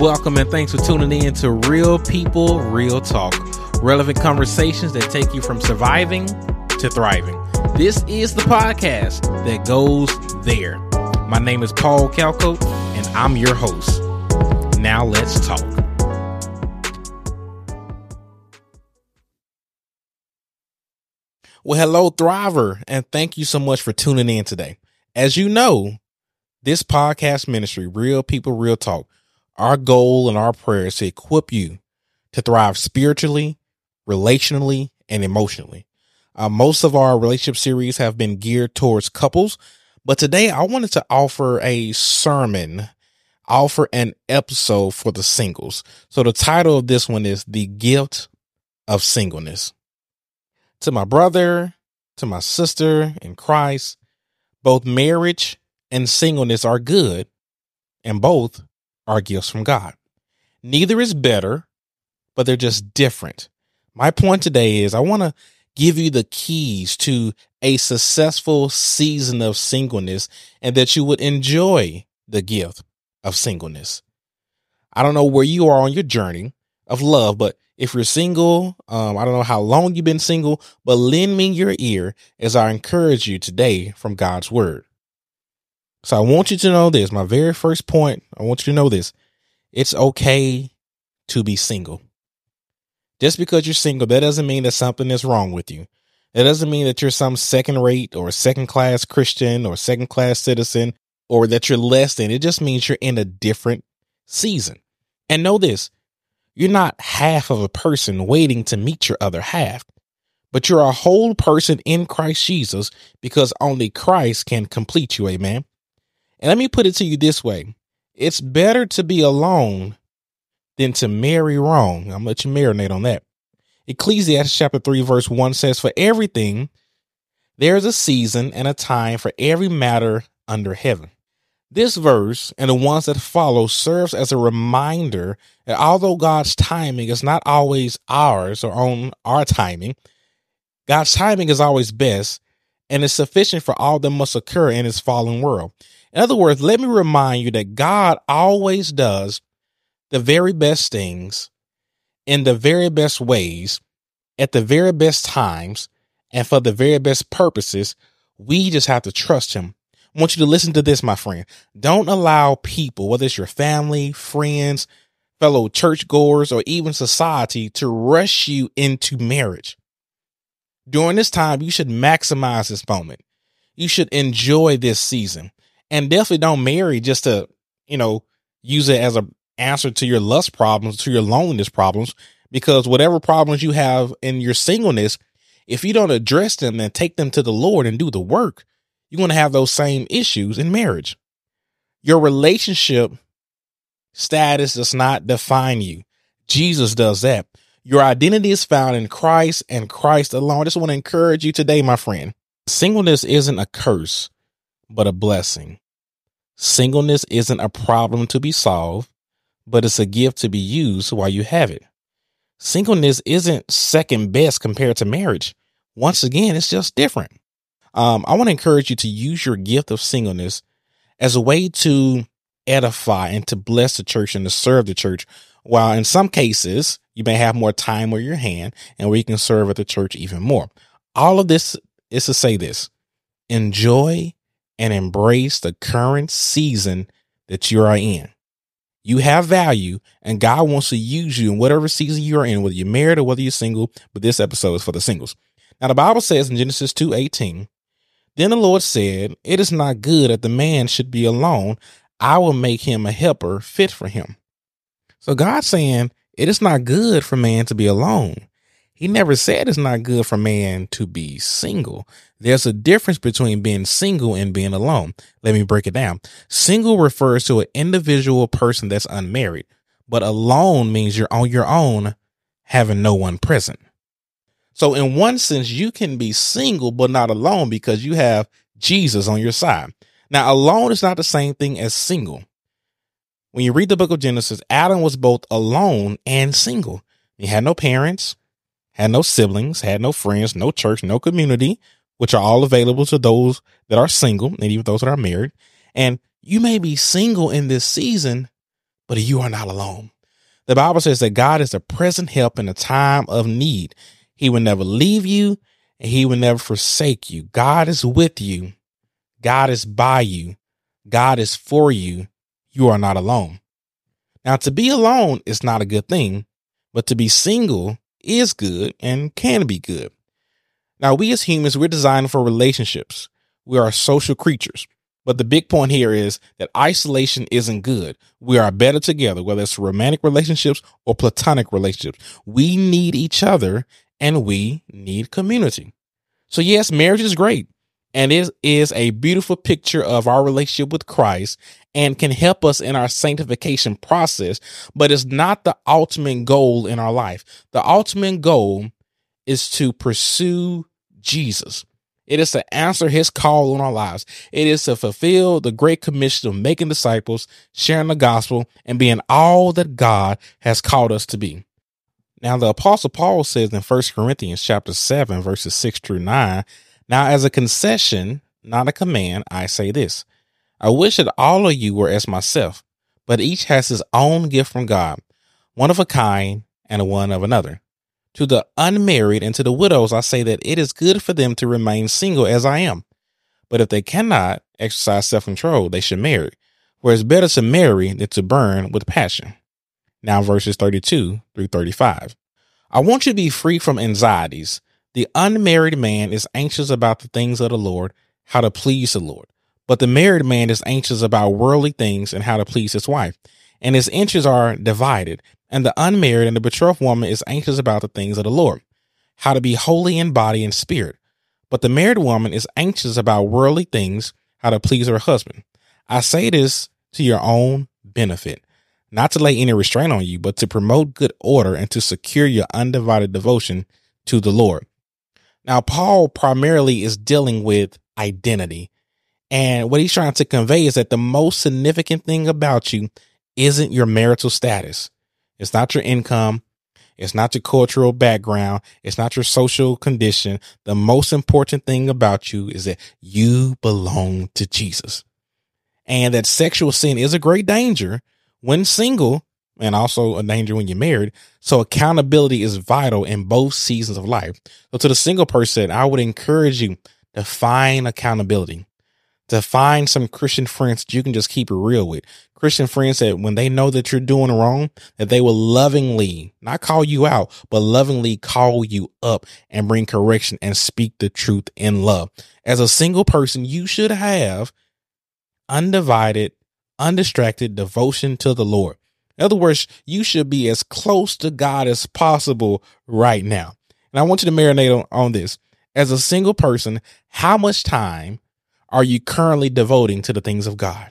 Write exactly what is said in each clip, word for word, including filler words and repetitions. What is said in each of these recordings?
Welcome and thanks for tuning in to Real People, Real Talk. Relevant conversations that take you from surviving to thriving. This is the podcast that goes there. My name is Paul Calco and I'm your host. Now let's talk. Well, hello, Thriver, and thank you so much for tuning in today. As you know, this podcast ministry, Real People, Real Talk, our goal and our prayer is to equip you to thrive spiritually, relationally, and emotionally. Uh, most of our relationship series have been geared towards couples, but today I wanted to offer a sermon, offer an episode for the singles. So the title of this one is The Gift of Singleness. To my brother, to my sister in Christ, both marriage and singleness are good, and both are gifts from God. Neither is better, but they're just different. My point today is I want to give you the keys to a successful season of singleness and that you would enjoy the gift of singleness. I don't know where you are on your journey of love, but if you're single, um, I don't know how long you've been single, but lend me your ear as I encourage you today from God's word. So I want you to know this. My very first point, I want you to know this. It's okay to be single. Just because you're single, that doesn't mean that something is wrong with you. That doesn't mean that you're some second rate or second class Christian or second class citizen or that you're less than. It just means you're in a different season. And know this, you're not half of a person waiting to meet your other half, but you're a whole person in Christ Jesus because only Christ can complete you. Amen. And let me put it to you this way. It's better to be alone than to marry wrong. I'm gonna let you marinate on that. Ecclesiastes chapter three, verse one says, for everything, there is a season and a time for every matter under heaven. This verse and the ones that follow serves as a reminder that although God's timing is not always ours or on our timing, God's timing is always best and is sufficient for all that must occur in his fallen world. In other words, let me remind you that God always does the very best things in the very best ways at the very best times and for the very best purposes. We just have to trust him. I want you to listen to this, my friend. Don't allow people, whether it's your family, friends, fellow churchgoers, or even society, to rush you into marriage. During this time, you should maximize this moment. You should enjoy this season. And definitely don't marry just to, you know, use it as an answer to your lust problems, to your loneliness problems, because whatever problems you have in your singleness, if you don't address them and take them to the Lord and do the work, you're going to have those same issues in marriage. Your relationship status does not define you. Jesus does that. Your identity is found in Christ and Christ alone. I just want to encourage you today, my friend. Singleness isn't a curse, but a blessing. Singleness isn't a problem to be solved, but it's a gift to be used while you have it. Singleness isn't second best compared to marriage. Once again, it's just different. Um, I want to encourage you to use your gift of singleness as a way to edify and to bless the church and to serve the church, while in some cases you may have more time on your hand and where you can serve at the church even more. All of this is to say this: enjoy and embrace the current season that you are in. You have value and God wants to use you in whatever season you're in, whether you're married or whether you're single. But this episode is for the singles. Now, the Bible says in Genesis two eighteen, then the Lord said, it is not good that the man should be alone. I will make him a helper fit for him. So God's saying it is not good for man to be alone. He never said it's not good for man to be single. There's a difference between being single and being alone. Let me break it down. Single refers to an individual person that's unmarried, but alone means you're on your own, having no one present. So in one sense, you can be single, but not alone because you have Jesus on your side. Now, alone is not the same thing as single. When you read the book of Genesis, Adam was both alone and single. He had no parents, had no siblings, had no friends, no church, no community, which are all available to those that are single and even those that are married. And you may be single in this season, but you are not alone. The Bible says that God is a present help in a time of need. He will never leave you and he will never forsake you. God is with you. God is by you. God is for you. You are not alone. Now, to be alone is not a good thing, but to be single is good and can be good. Now, we as humans, we're designed for relationships. We are social creatures. But the big point here is that isolation isn't good. We are better together, whether it's romantic relationships or platonic relationships. We need each other and we need community. So yes, marriage is great. And it is a beautiful picture of our relationship with Christ and can help us in our sanctification process, but it's not the ultimate goal in our life. The ultimate goal is to pursue Jesus. It is to answer his call on our lives. It is to fulfill the great commission of making disciples, sharing the gospel, and being all that God has called us to be. Now, the Apostle Paul says in First Corinthians chapter seven, verses six through nine, now as a concession, not a command, I say this. I wish that all of you were as myself, but each has his own gift from God, one of a kind and one of another. To the unmarried and to the widows, I say that it is good for them to remain single as I am. But if they cannot exercise self-control, they should marry, for it's better to marry than to burn with passion. Now verses thirty-two through thirty-five. I want you to be free from anxieties. The unmarried man is anxious about the things of the Lord, how to please the Lord. But the married man is anxious about worldly things and how to please his wife. And his interests are divided. And the unmarried and the betrothed woman is anxious about the things of the Lord, how to be holy in body and spirit. But the married woman is anxious about worldly things, how to please her husband. I say this to your own benefit, not to lay any restraint on you, but to promote good order and to secure your undivided devotion to the Lord. Now, Paul primarily is dealing with identity. And what he's trying to convey is that the most significant thing about you isn't your marital status. It's not your income. It's not your cultural background. It's not your social condition. The most important thing about you is that you belong to Jesus, and that sexual sin is a great danger when single and also a danger when you're married. So accountability is vital in both seasons of life. So to the single person, I would encourage you to find accountability, to find some Christian friends that you can just keep it real with. Christian friends that when they know that you're doing wrong, that they will lovingly not call you out, but lovingly call you up and bring correction and speak the truth in love. As a single person, you should have undivided, undistracted devotion to the Lord. In other words, you should be as close to God as possible right now. And I want you to marinate on, on this. As a single person, how much time are you currently devoting to the things of God?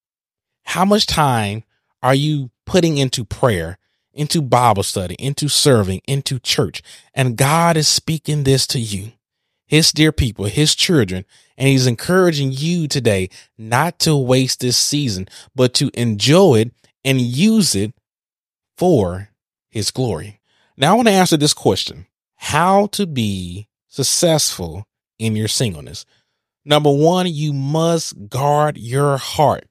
How much time are you putting into prayer, into Bible study, into serving, into church? And God is speaking this to you, his dear people, his children, and he's encouraging you today not to waste this season, but to enjoy it and use it for his glory. Now I want to answer this question: how to be successful in your singleness. Number one, you must guard your heart.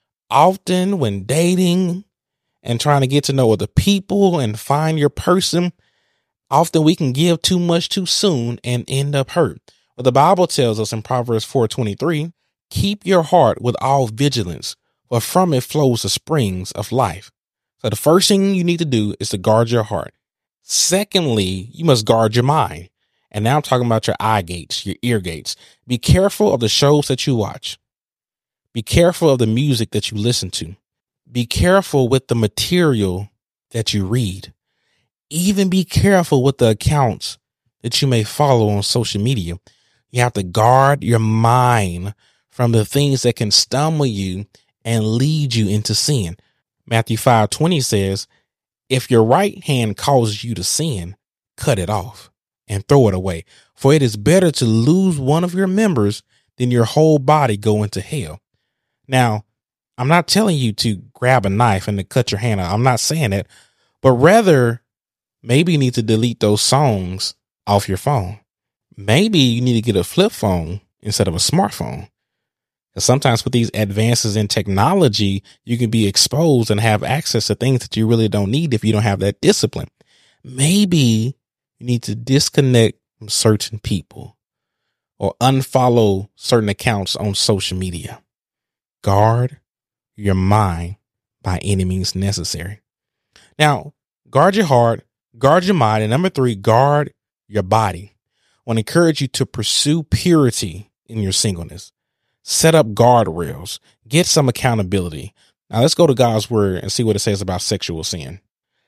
Often when dating and trying to get to know other people and find your person, often we can give too much too soon and end up hurt. But the Bible tells us in Proverbs four twenty-three, keep your heart with all vigilance, for from it flows the springs of life. So the first thing you need to do is to guard your heart. Secondly, you must guard your mind. And now I'm talking about your eye gates, your ear gates. Be careful of the shows that you watch. Be careful of the music that you listen to. Be careful with the material that you read. Even be careful with the accounts that you may follow on social media. You have to guard your mind from the things that can stumble you and lead you into sin. Matthew five twenty says, if your right hand causes you to sin, cut it off and throw it away. For it is better to lose one of your members than your whole body go into hell. Now, I'm not telling you to grab a knife and to cut your hand off. I'm not saying that, but rather maybe you need to delete those songs off your phone. Maybe you need to get a flip phone instead of a smartphone. Because sometimes with these advances in technology, you can be exposed and have access to things that you really don't need if you don't have that discipline. Maybe you need to disconnect from certain people or unfollow certain accounts on social media. Guard your mind by any means necessary. Now, guard your heart, guard your mind, and number three, guard your body. I want to encourage you to pursue purity in your singleness. Set up guardrails. Get some accountability. Now let's go to God's word and see what it says about sexual sin.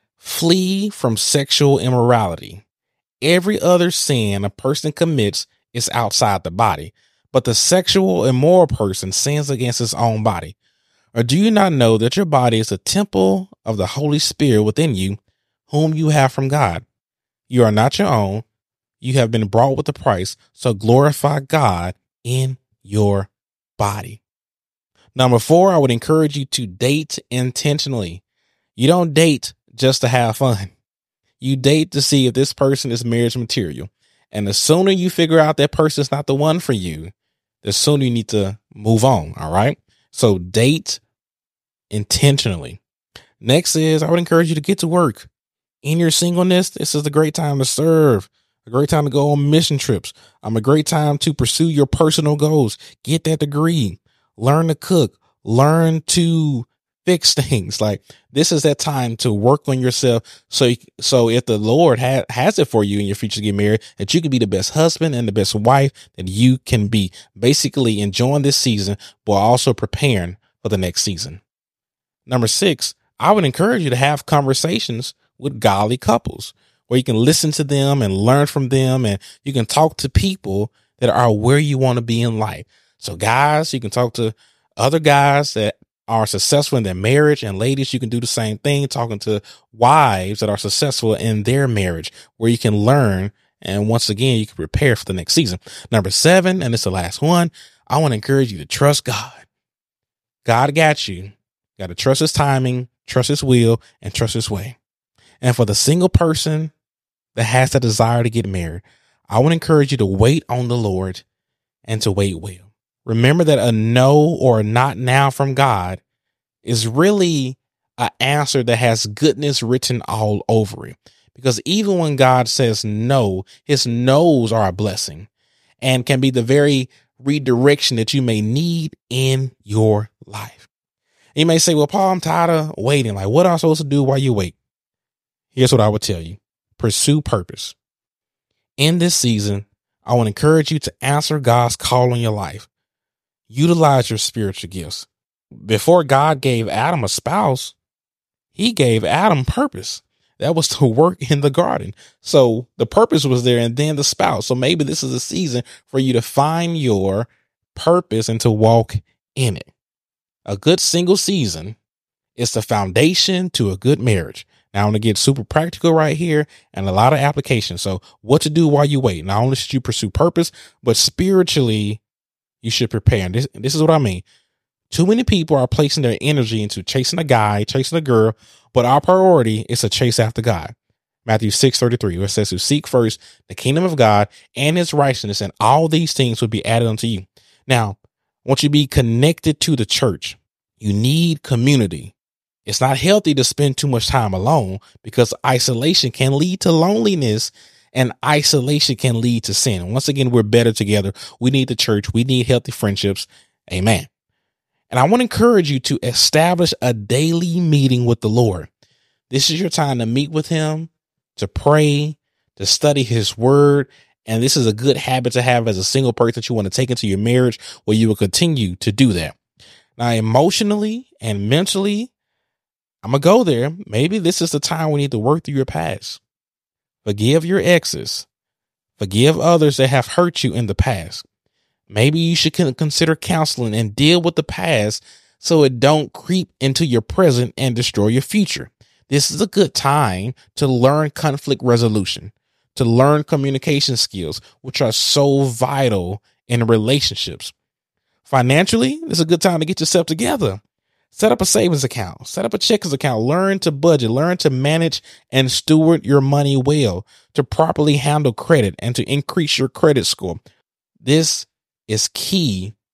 Flee from sexual immorality. Every other sin a person commits is outside the body, but the sexual immoral person sins against his own body. Or do you not know that your body is a temple of the Holy Spirit within you, whom you have from God? You are not your own. You have been bought with a price, so glorify God in your body. Number four, I would encourage you to date intentionally. You don't date just to have fun. You date to see if this person is marriage material. And the sooner you figure out that person's not the one for you, the sooner you need to move on. All right. So date intentionally. Next is I would encourage you to get to work. In your singleness, this is a great time to serve, a great time to go on mission trips. Um, a great time to pursue your personal goals. Get that degree, learn to cook, learn to fix things. Like this is that time to work on yourself. So, so if the Lord ha- has it for you in your future to get married, that you can be the best husband and the best wife that you can be. Basically enjoying this season, but also preparing for the next season. Number six, I would encourage you to have conversations with godly couples where you can listen to them and learn from them. And you can talk to people that are where you want to be in life. So guys, you can talk to other guys that are successful in their marriage, and ladies, you can do the same thing, talking to wives that are successful in their marriage where you can learn. And once again, you can prepare for the next season. Number seven, and it's the last one. I want to encourage you to trust God. God got you. You got to trust his timing, trust his will, and trust his way. And for the single person that has that desire to get married, I want to encourage you to wait on the Lord and to wait well. Remember that a no or a not now from God is really an answer that has goodness written all over it. Because even when God says no, his no's are a blessing and can be the very redirection that you may need in your life. You may say, well, Paul, I'm tired of waiting. Like, what am I supposed to do while you wait? Here's what I would tell you. Pursue purpose. In this season, I want to encourage you to answer God's call on your life. Utilize your spiritual gifts. Before God gave Adam a spouse, he gave Adam purpose. That was to work in the garden. So the purpose was there and then the spouse. So maybe this is a season for you to find your purpose and to walk in it. A good single season is the foundation to a good marriage. Now, I'm going to get super practical right here and a lot of applications. So what to do while you wait. Not only should you pursue purpose, but spiritually, you should prepare. And this, this is what I mean. Too many people are placing their energy into chasing a guy, chasing a girl, but our priority is to chase after God. Matthew six thirty-three, where it says to seek first the kingdom of God and his righteousness, and all these things will be added unto you. Now, once you be connected to the church, you need community. It's not healthy to spend too much time alone because isolation can lead to loneliness and isolation can lead to sin. Once again, we're better together. We need the church. We need healthy friendships. Amen. And I want to encourage you to establish a daily meeting with the Lord. This is your time to meet with him, to pray, to study his word. And this is a good habit to have as a single person that you want to take into your marriage where you will continue to do that. Now, emotionally and mentally, I'm going to go there. Maybe this is the time we need to work through your past. Forgive your exes. Forgive others that have hurt you in the past. Maybe you should consider counseling and deal with the past so it don't creep into your present and destroy your future. This is a good time to learn conflict resolution, to learn communication skills, which are so vital in relationships. Financially, this is a good time to get yourself together. Set up a savings account, set up a checkers account, learn to budget, learn to manage and steward your money well, to properly handle credit and to increase your credit score. This is key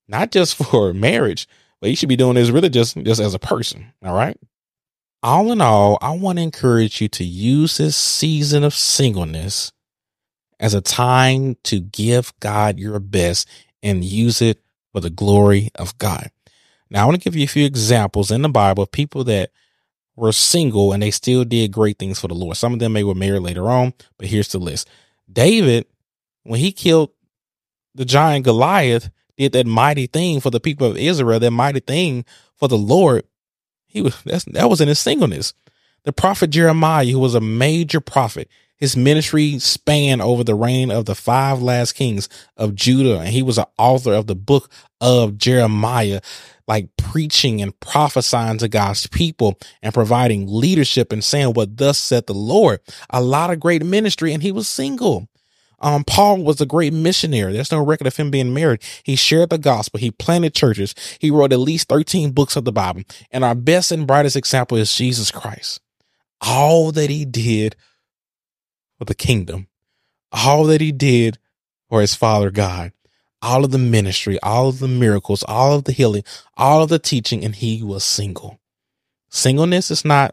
not just for marriage, but you should be doing this really just, just as a person. All right. All in all, I want to encourage you to use this season of singleness as a time to give God your best and use it for the glory of God. Now, I want to give you a few examples in the Bible of people that were single and they still did great things for the Lord. Some of them may were married later on, but here's the list. David, when he killed the giant Goliath, did that mighty thing for the people of Israel, that mighty thing for the Lord. He was that's, that was in his singleness. The prophet Jeremiah, who was a major prophet, his ministry spanned over the reign of the five last kings of Judah, and he was an author of the book of Jeremiah, like preaching and prophesying to God's people and providing leadership and saying what thus said the Lord. A lot of great ministry, and he was single. Um, Paul was a great missionary. There's no record of him being married. He shared the gospel. He planted churches. He wrote at least thirteen books of the Bible. And our best and brightest example is Jesus Christ. All that he did for the kingdom, all that he did for his Father God, all of the ministry, all of the miracles, all of the healing, all of the teaching, and he was single. Singleness is not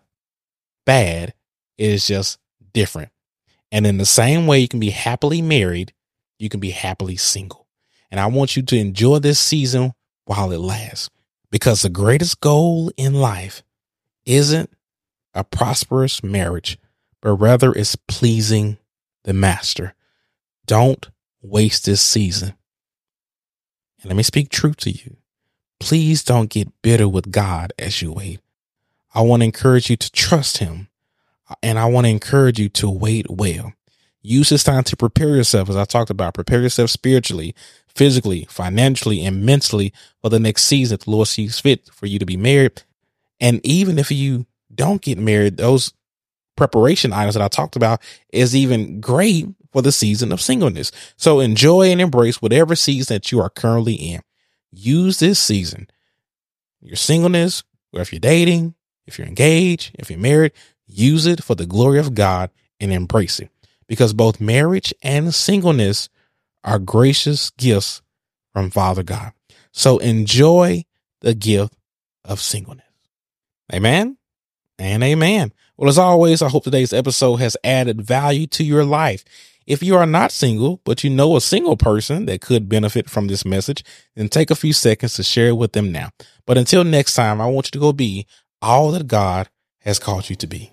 bad. It is just different. And in the same way you can be happily married, you can be happily single. And I want you to enjoy this season while it lasts, because the greatest goal in life isn't a prosperous marriage, but rather it's pleasing the master. Don't waste this season. And let me speak truth to you. Please don't get bitter with God as you wait. I want to encourage you to trust him. And I want to encourage you to wait well. Use this time to prepare yourself, as I talked about. Prepare yourself spiritually, physically, financially, and mentally for the next season that the Lord sees fit for you to be married. And even if you don't get married, those preparation items that I talked about is even great for the season of singleness. So enjoy and embrace whatever season that you are currently in. Use this season, your singleness, or if you're dating, if you're engaged, if you're married, use it for the glory of God and embrace it, because both marriage and singleness are gracious gifts from Father God. So enjoy the gift of singleness. Amen and amen. Well, as always, I hope today's episode has added value to your life. If you are not single, but you know a single person that could benefit from this message, then take a few seconds to share it with them now. But until next time, I want you to go be all that God has called you to be.